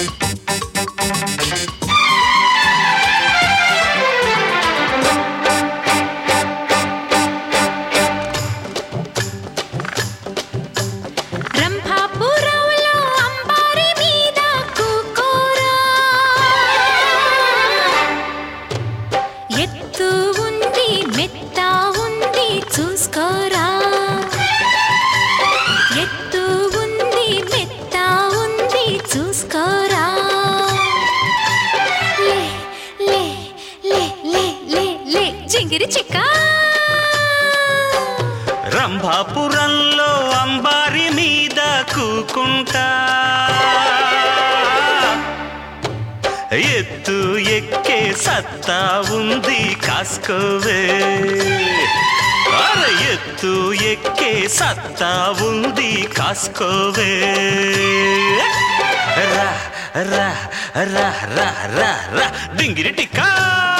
రంభాపురంలో అంబారి మీద కూకుంటా ఎత్తు ఎక్కే సత్తా ఉంది కాసుకోవే అరే ఎత్తు ఎక్కే సత్తా ఉంది కాసుకోవే రా రా రా రా రా రా డింగిరి టిక్కా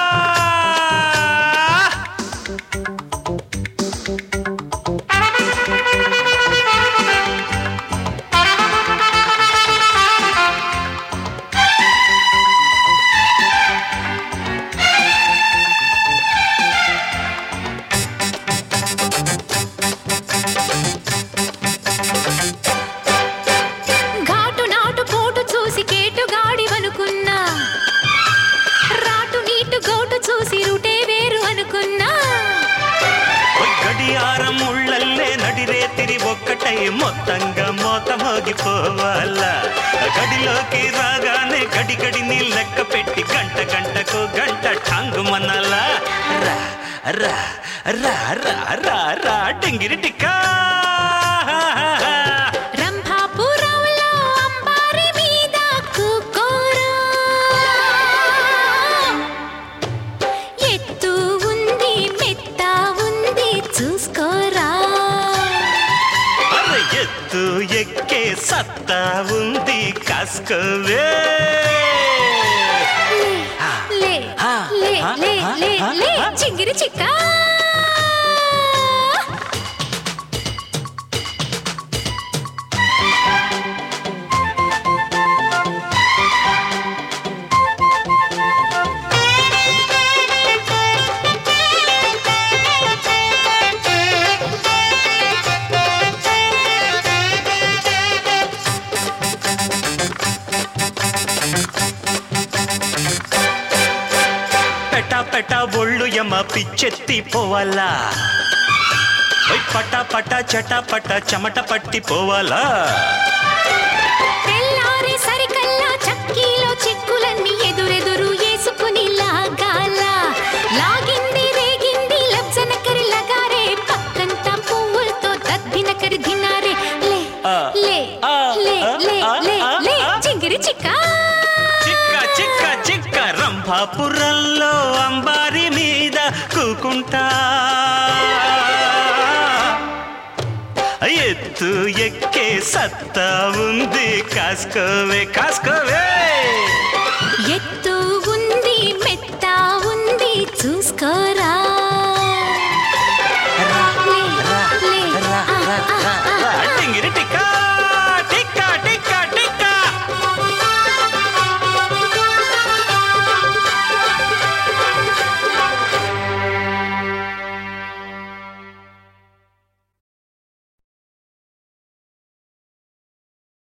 ఒక్కటై మొత్తంగా మోత మోగిపోవాలా గడిలోకి రాగానే గడి గడిని లెక్క పెట్టి గంట గంటకు గంట ఠాంగుమనాలా రా రా రా రా రా రా డింగిరి టిక్కా ఎక్కే సత్తా ఉంది కాసుకోవే చింగిరి చిక్కా పెట ఒళ్ళు యమ పిచ్చెత్తి పోవాలా పట పట చట పట చెమట పట్టి పోవాలా తెల్లారి సరికల్లా చక్కీలో చిక్కులన్నీ ఎదురెదురు వేసుకుని లాగాల లాగింది రేగింది లబ్జనకరి లగారే పక్కంతా పువ్వులతో దద్దినకరి దినారే లే లే లే లే లే లే చింగిరి చిక్కా చిక్కా చిక్కా చిక్కా రంభాపురంలో అంబారి మీద కూకుంటా ఎత్తు ఎక్కే సత్తా ఉంది కాసుకోవే కాసుకోవే